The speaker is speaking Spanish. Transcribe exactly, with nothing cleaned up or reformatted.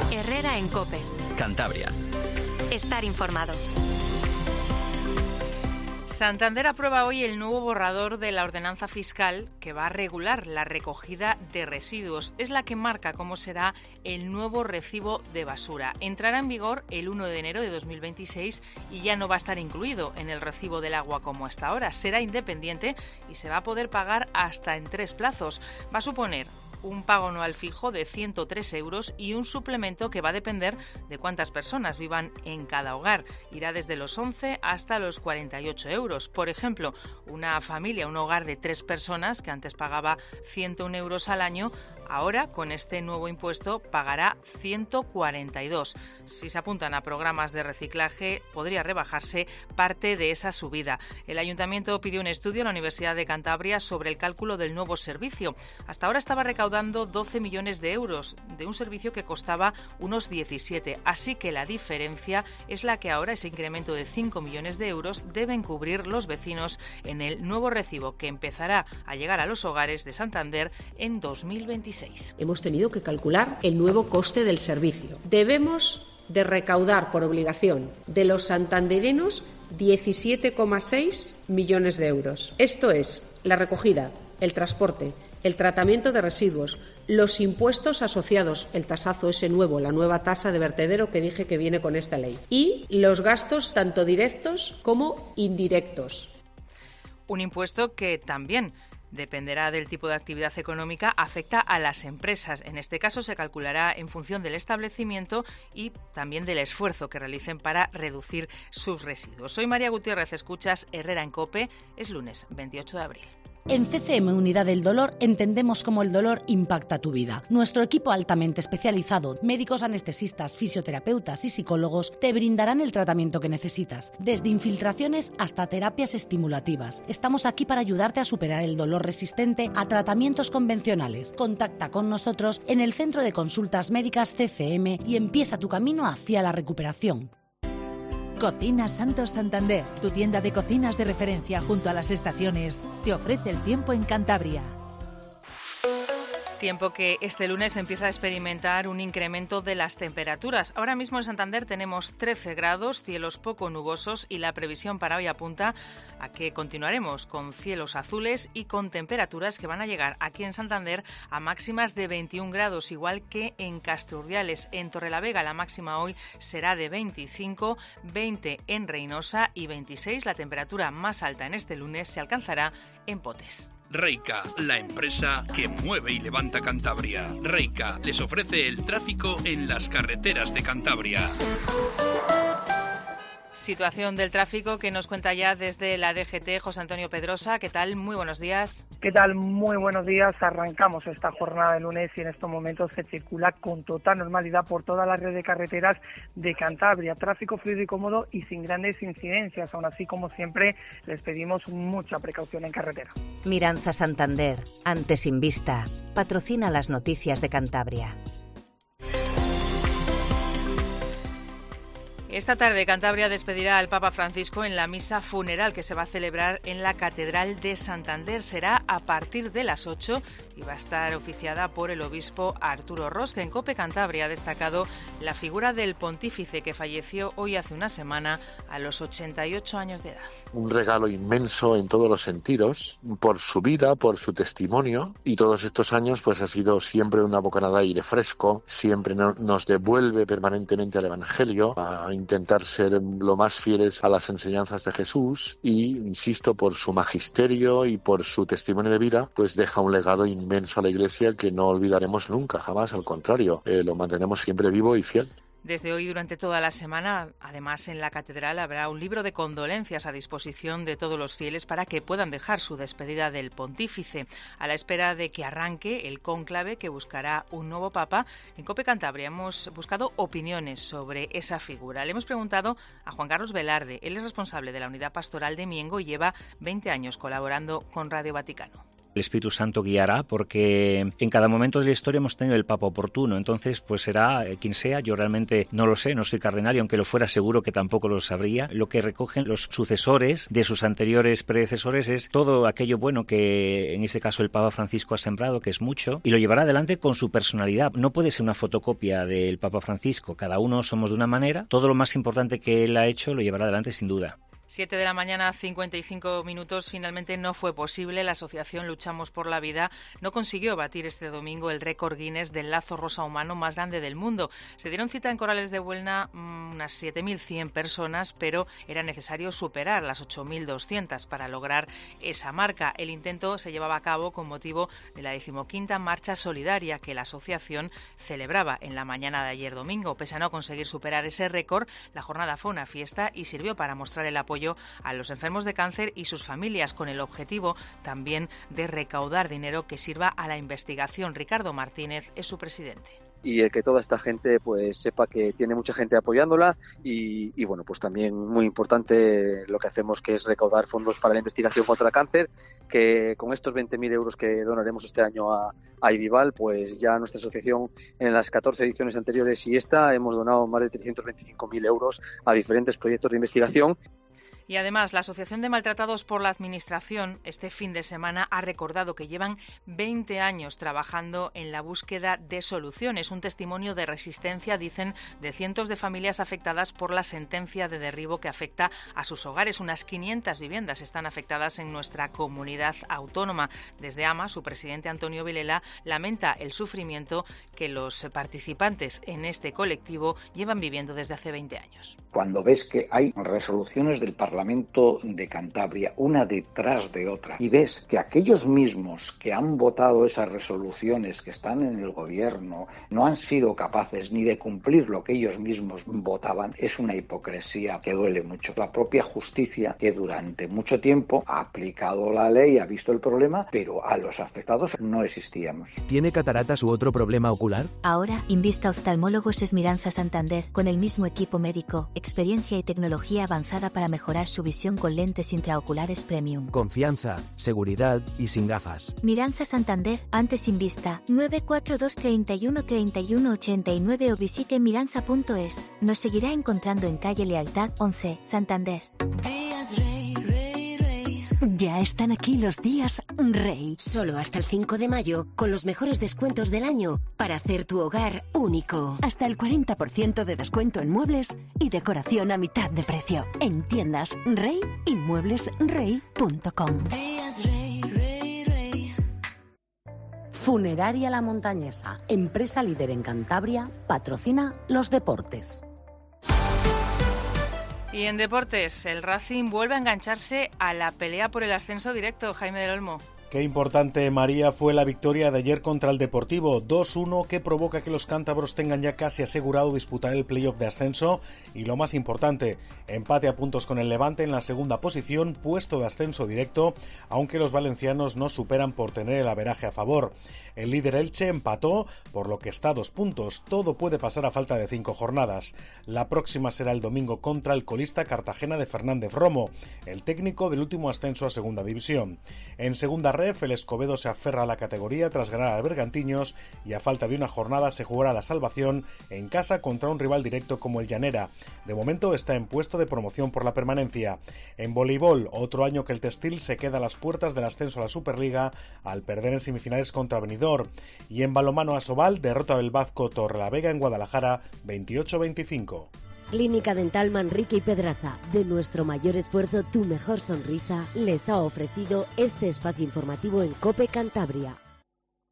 Herrera en COPE. Cantabria. Estar informado. Santander aprueba hoy el nuevo borrador de la ordenanza fiscal que va a regular la recogida de residuos. Es la que marca cómo será el nuevo recibo de basura. Entrará en vigor el uno de enero de dos mil veintiséis y ya no va a estar incluido en el recibo del agua como hasta ahora. Será independiente y se va a poder pagar hasta en tres plazos. Va a suponer un pago anual fijo de ciento tres euros y un suplemento que va a depender de cuántas personas vivan en cada hogar. Irá desde los once hasta los cuarenta y ocho euros. Por ejemplo, una familia, un hogar de tres personas que antes pagaba ciento uno euros al año, ahora con este nuevo impuesto pagará ciento cuarenta y dos. Si se apuntan a programas de reciclaje, podría rebajarse parte de esa subida. El Ayuntamiento pidió un estudio a la Universidad de Cantabria sobre el cálculo del nuevo servicio. Hasta ahora estaba recaudando dando doce millones de euros de un servicio que costaba unos diecisiete, así que la diferencia es la que ahora ese incremento de cinco millones de euros deben cubrir los vecinos en el nuevo recibo que empezará a llegar a los hogares de Santander en dos mil veintiséis. Hemos tenido que calcular el nuevo coste del servicio. Debemos de recaudar por obligación de los santanderenos diecisiete coma seis millones de euros. Esto es la recogida, el transporte, el tratamiento de residuos, los impuestos asociados, el tasazo ese nuevo, la nueva tasa de vertedero que dije que viene con esta ley, y los gastos tanto directos como indirectos. Un impuesto que también dependerá del tipo de actividad económica, afecta a las empresas. En este caso se calculará en función del establecimiento y también del esfuerzo que realicen para reducir sus residuos. Soy María Gutiérrez, escuchas Herrera en COPE, es lunes veintiocho de abril. En C C M Unidad del Dolor entendemos cómo el dolor impacta tu vida. Nuestro equipo altamente especializado, médicos anestesistas, fisioterapeutas y psicólogos te brindarán el tratamiento que necesitas, desde infiltraciones hasta terapias estimulativas. Estamos aquí para ayudarte a superar el dolor resistente a tratamientos convencionales. Contacta con nosotros en el Centro de Consultas Médicas C C M y empieza tu camino hacia la recuperación. Cocinas Santos Santander, tu tienda de cocinas de referencia junto a las estaciones, te ofrece el tiempo en Cantabria. Tiempo que este lunes empieza a experimentar un incremento de las temperaturas. Ahora mismo en Santander tenemos trece grados, cielos poco nubosos y la previsión para hoy apunta a que continuaremos con cielos azules y con temperaturas que van a llegar aquí en Santander a máximas de veintiún grados, igual que en Casturdiales. En Torrelavega la máxima hoy será de veinticinco, veinte en Reinosa y veintiséis. La temperatura más alta en este lunes se alcanzará en Potes. Reica, la empresa que mueve y levanta Cantabria. Reica les ofrece el tráfico en las carreteras de Cantabria. Situación del tráfico que nos cuenta ya desde la D G T José Antonio Pedrosa. ¿Qué tal? Muy buenos días. ¿Qué tal? Muy buenos días. Arrancamos esta jornada de lunes y en estos momentos se circula con total normalidad por toda la red de carreteras de Cantabria. Tráfico fluido y cómodo y sin grandes incidencias. Aún así, como siempre, les pedimos mucha precaución en carretera. Miranza Santander, antes sin vista, patrocina las noticias de Cantabria. Esta tarde Cantabria despedirá al Papa Francisco en la misa funeral que se va a celebrar en la Catedral de Santander. Será a partir de las ocho y va a estar oficiada por el obispo Arturo Ros, que en COPE Cantabria ha destacado la figura del pontífice que falleció hoy hace una semana a los ochenta y ocho años de edad. Un regalo inmenso en todos los sentidos, por su vida, por su testimonio, y todos estos años pues ha sido siempre una bocanada de aire fresco, siempre no, nos devuelve permanentemente al Evangelio, a intentar ser lo más fieles a las enseñanzas de Jesús y, insisto, por su magisterio y por su testimonio de vida, pues deja un legado inmenso a la Iglesia que no olvidaremos nunca, jamás, al contrario, eh, lo mantenemos siempre vivo y fiel. Desde hoy durante toda la semana, además en la catedral habrá un libro de condolencias a disposición de todos los fieles para que puedan dejar su despedida del pontífice. A la espera de que arranque el cónclave que buscará un nuevo papa, en COPE Cantabria hemos buscado opiniones sobre esa figura. Le hemos preguntado a Juan Carlos Velarde, él es responsable de la unidad pastoral de Miengo y lleva veinte años colaborando con Radio Vaticano. El Espíritu Santo guiará, porque en cada momento de la historia hemos tenido el Papa oportuno, entonces pues será quien sea. Yo realmente no lo sé, no soy cardenal, y aunque lo fuera seguro que tampoco lo sabría. Lo que recogen los sucesores de sus anteriores predecesores es todo aquello bueno que en este caso el Papa Francisco ha sembrado, que es mucho, y lo llevará adelante con su personalidad. No puede ser una fotocopia del Papa Francisco, cada uno somos de una manera. Todo lo más importante que él ha hecho lo llevará adelante sin duda. siete de la mañana, cincuenta y cinco minutos. Finalmente no fue posible. La asociación Luchamos por la Vida no consiguió batir este domingo el récord Guinness del lazo rosa humano más grande del mundo. Se dieron cita en Corrales de Buelna mmm, unas siete mil cien personas, pero era necesario superar las ocho mil doscientas para lograr esa marca. El intento se llevaba a cabo con motivo de la decimoquinta marcha solidaria que la asociación celebraba en la mañana de ayer domingo. Pese a no conseguir superar ese récord, la jornada fue una fiesta y sirvió para mostrar el apoyo a los enfermos de cáncer y sus familias, con el objetivo también de recaudar dinero que sirva a la investigación. Ricardo Martínez es su presidente. Y el que toda esta gente pues sepa que tiene mucha gente apoyándola y, y bueno, pues también muy importante lo que hacemos, que es recaudar fondos para la investigación contra el cáncer, que con estos veinte mil euros que donaremos este año a, a IDIVAL, pues ya nuestra asociación en las catorce ediciones anteriores y esta hemos donado más de trescientos veinticinco mil euros a diferentes proyectos de investigación. Y además, la Asociación de Maltratados por la Administración este fin de semana ha recordado que llevan veinte años trabajando en la búsqueda de soluciones. Un testimonio de resistencia, dicen, de cientos de familias afectadas por la sentencia de derribo que afecta a sus hogares. Unas quinientas viviendas están afectadas en nuestra comunidad autónoma. Desde AMA, su presidente Antonio Vilela lamenta el sufrimiento que los participantes en este colectivo llevan viviendo desde hace veinte años. Cuando ves que hay resoluciones del Parlamento de Cantabria, una detrás de otra, y ves que aquellos mismos que han votado esas resoluciones, que están en el gobierno, no han sido capaces ni de cumplir lo que ellos mismos votaban, es una hipocresía que duele mucho. La propia justicia, que durante mucho tiempo ha aplicado la ley, ha visto el problema, pero a los afectados no existíamos. ¿Tiene cataratas u otro problema ocular? Ahora, Invista Oftalmólogos Esmiranza Santander, con el mismo equipo médico, experiencia y tecnología avanzada para mejorar su visión con lentes intraoculares premium. Confianza, seguridad y sin gafas. Miranza Santander, antes Invista, nueve cuatro dos, treinta y uno, treinta y uno, ochenta y nueve o visite miranza punto es. Nos seguirá encontrando en calle Lealtad once, Santander. Días Rey, Rey, Rey. Ya están aquí los días Rey. Solo hasta el cinco de mayo, con los mejores descuentos del año, para hacer tu hogar único. Hasta el cuarenta por ciento de descuento en muebles y decoración a mitad de precio. En tiendas Rey y muebles rey punto com. Días Rey, Rey, Rey. Funeraria La Montañesa, empresa líder en Cantabria, patrocina los deportes. Y en deportes, el Racing vuelve a engancharse a la pelea por el ascenso directo. Jaime del Olmo. Qué importante, María, fue la victoria de ayer contra el Deportivo, dos uno, que provoca que los cántabros tengan ya casi asegurado disputar el playoff de ascenso y, lo más importante, empate a puntos con el Levante en la segunda posición, puesto de ascenso directo, aunque los valencianos no superan por tener el averaje a favor. El líder Elche empató, por lo que está a dos puntos. Todo puede pasar a falta de cinco jornadas. La próxima será el domingo contra el colista Cartagena de Fernández Romo, el técnico del último ascenso a segunda división. En segunda ref, el Escobedo se aferra a la categoría tras ganar al Bergantiños y a falta de una jornada se jugará la salvación en casa contra un rival directo como el Llanera. De momento está en puesto de promoción por la permanencia. En voleibol, otro año que el Textil se queda a las puertas del ascenso a la Superliga al perder en semifinales contra Benidorm. Y en balonmano Asobal, derrota del Vasco Torrelavega en Guadalajara veintiocho veinticinco. Clínica Dental Manrique y Pedraza, de nuestro mayor esfuerzo, tu mejor sonrisa, les ha ofrecido este espacio informativo en COPE Cantabria.